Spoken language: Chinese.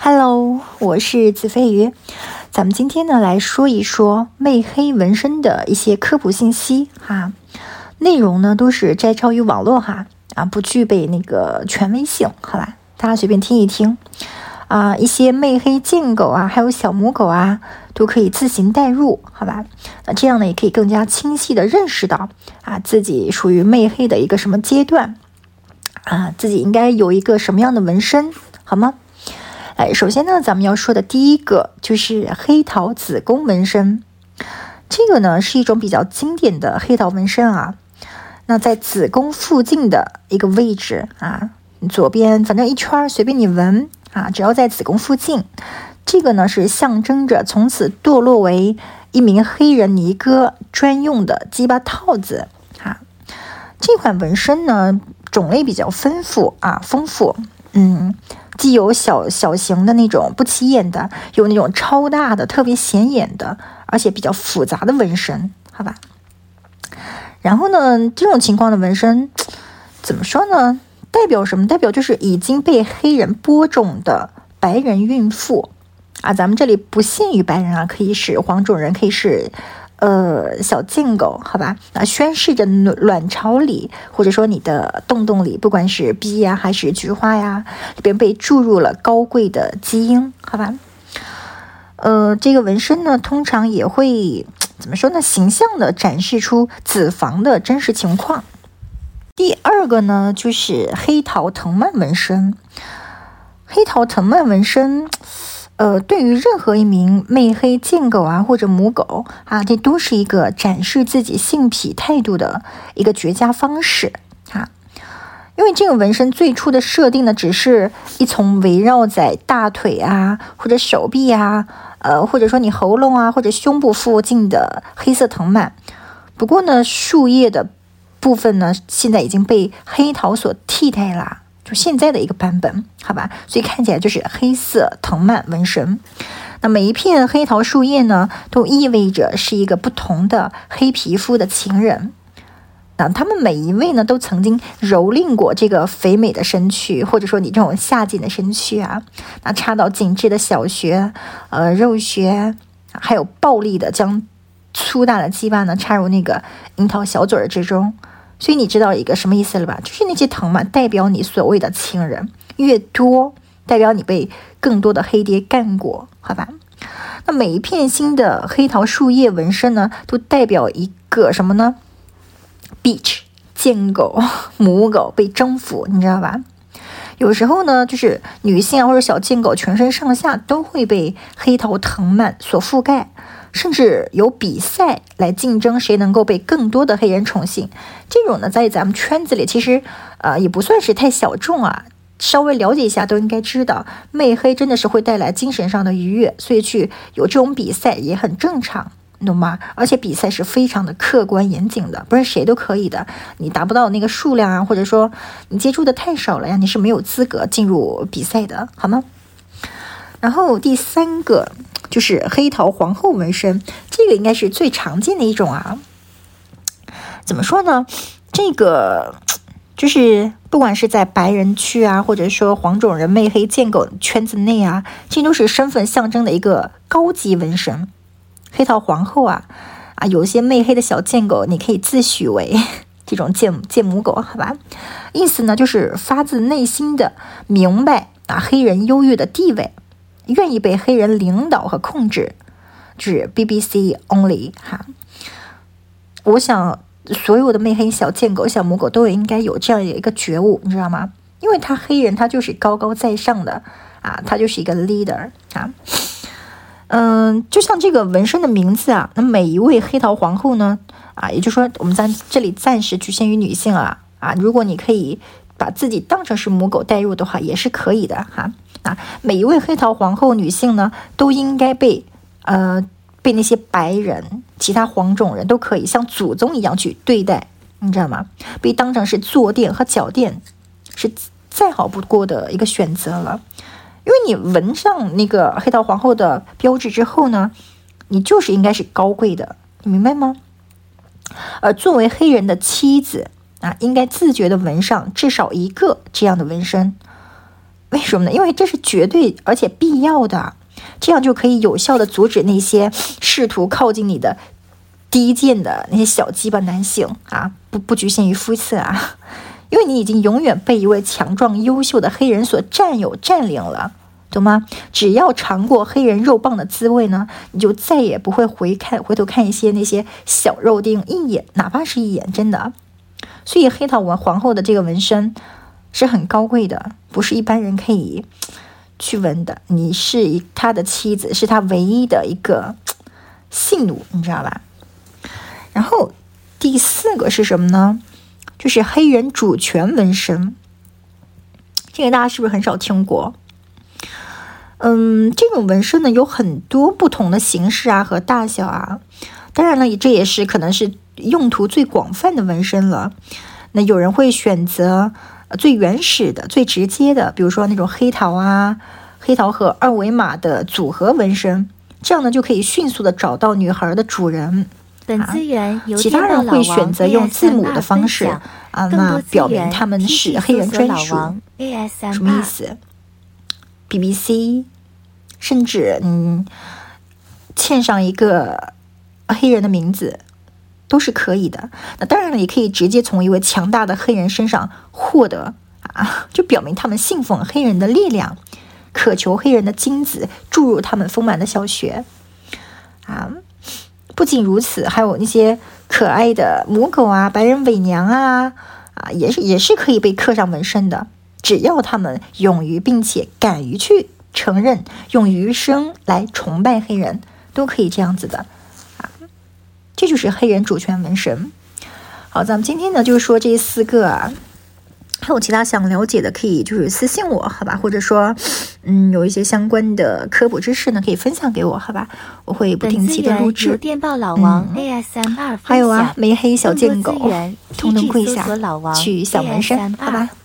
Hello，我是子飞鱼。咱们今天呢来说一说魅黑纹身的一些科普信息哈。内容呢都是摘抄于网络哈，不具备那个权威性，好吧？大家随便听一听一些魅黑贱狗还有小母狗都可以自行代入，好吧？这样呢也可以更加清晰的认识到自己属于魅黑的一个什么阶段自己应该有一个什么样的纹身，好吗？首先呢，咱们要说的第一个就是黑桃子宫纹身。这个呢是一种比较经典的黑桃纹身那在子宫附近的一个位置左边反正一圈随便你纹只要在子宫附近，这个呢是象征着从此堕落为一名黑人尼哥专用的鸡巴套子这款纹身呢种类比较丰富既有小型的那种不起眼的，有那种超大的特别显眼的，而且比较复杂的纹身，好吧？然后呢，这种情况的纹身怎么说呢？代表什么？代表就是已经被黑人播种的白人孕妇咱们这里不限于白人可以是黄种人，可以是小贱狗，好吧？宣示着卵巢里或者说你的洞里，不管是 B 还是菊花里边被注入了高贵的基因，好吧？这个纹身呢，通常也会怎么说呢？形象的展示出子房的真实情况。第二个呢，就是黑桃藤蔓纹身。黑桃藤蔓纹身对于任何一名魅黑贱狗或者母狗这都是一个展示自己性癖态度的一个绝佳方式因为这个纹身最初的设定呢，只是一丛围绕在大腿或者手臂或者说你喉咙或者胸部附近的黑色藤蔓。不过呢，树叶的部分呢，现在已经被黑桃所替代了。就现在的一个版本，好吧，所以看起来就是黑色藤蔓纹身。那每一片黑桃树叶呢，都意味着是一个不同的黑皮肤的情人。那他们每一位呢，都曾经蹂躏过这个肥美的身躯，或者说你这种下贱的身躯那插到紧致的小穴、肉穴，还有暴力的将粗大的鸡巴呢插入那个樱桃小嘴之中。所以你知道一个什么意思了吧？就是那些藤蔓代表你所谓的情人，越多代表你被更多的黑爹干过，好吧？那每一片新的黑桃树叶纹身呢，都代表一个什么呢？ Bitch 贱狗母狗被征服，你知道吧？有时候呢，就是女性或者小贱狗全身上下都会被黑桃藤蔓所覆盖，甚至有比赛来竞争谁能够被更多的黑人宠幸。这种呢，在咱们圈子里其实也不算是太小众稍微了解一下都应该知道，魅黑真的是会带来精神上的愉悦，所以去有这种比赛也很正常，你懂吗？而且比赛是非常的客观严谨的，不是谁都可以的。你达不到那个数量或者说你接触的太少了你是没有资格进入比赛的，好吗？然后第三个就是黑桃皇后纹身，这个应该是最常见的一种怎么说呢？这个就是不管是在白人区或者说黄种人魅黑贱狗圈子内这都是身份象征的一个高级纹身。黑桃皇后有些魅黑的小贱狗，你可以自诩为这种贱母狗，好吧？意思呢就是发自内心的明白黑人优越的地位，愿意被黑人领导和控制，就是 BBC only 我想所有的魅黑小贱狗小母狗都应该有这样一个觉悟，你知道吗？因为黑人他就是高高在上的他就是一个 leader 就像这个纹身的名字那每一位黑桃皇后呢也就是说我们在这里暂时局限于女性如果你可以把自己当成是母狗代入的话也是可以的每一位黑桃皇后女性呢都应该被那些白人其他黄种人都可以像祖宗一样去对待，你知道吗？被当成是坐垫和脚垫是再好不过的一个选择了。因为你纹上那个黑桃皇后的标志之后呢，你就是应该是高贵的，你明白吗？而作为黑人的妻子应该自觉的纹上至少一个这样的纹身。 为什么呢？因为这是绝对而且必要的，这样就可以有效的阻止那些试图靠近你的低贱的那些小鸡巴男性啊，不局限于肤色啊，因为你已经永远被一位强壮优秀的黑人所占领了，懂吗？只要尝过黑人肉棒的滋味呢，你就再也不会回头看一些那些小肉丁一眼，哪怕是一眼，真的。所以黑桃皇后的这个纹身是很高贵的，不是一般人可以去纹的。你是他的妻子，是他唯一的一个信奴，你知道吧？然后第4个是什么呢？就是黑人主权纹身，这个大家是不是很少听过？这种纹身呢有很多不同的形式啊和大小啊，当然了，这也是可能是用途最广泛的纹身了。那有人会选择最原始的、最直接的，比如说那种黑桃和2维码的组合纹身，这样呢就可以迅速的找到女孩的主人。 本资源由其他人会选择用字母的方式啊，那表明他们是黑人专属。什么意思 ？BBC， 甚至嵌上一个黑人的名字都是可以的。那当然了，也可以直接从一位强大的黑人身上获得啊，就表明他们信奉黑人的力量，渴求黑人的精子注入他们丰满的小穴啊。不仅如此，还有那些可爱的母狗啊、白人伪娘啊，也是可以被刻上纹身的。只要他们勇于并且敢于去承认，用余生来崇拜黑人，都可以这样子的啊。这就是黑人主权纹身。好，咱们今天呢就是说这4个啊。还有其他想了解的，可以就是私信我，好吧？或者说，有一些相关的科普知识呢，可以分享给我，好吧？我会不定期的录制。 电报老王 ASMR 还有啊，没黑小贱狗，通通跪下去小纹身，好吧？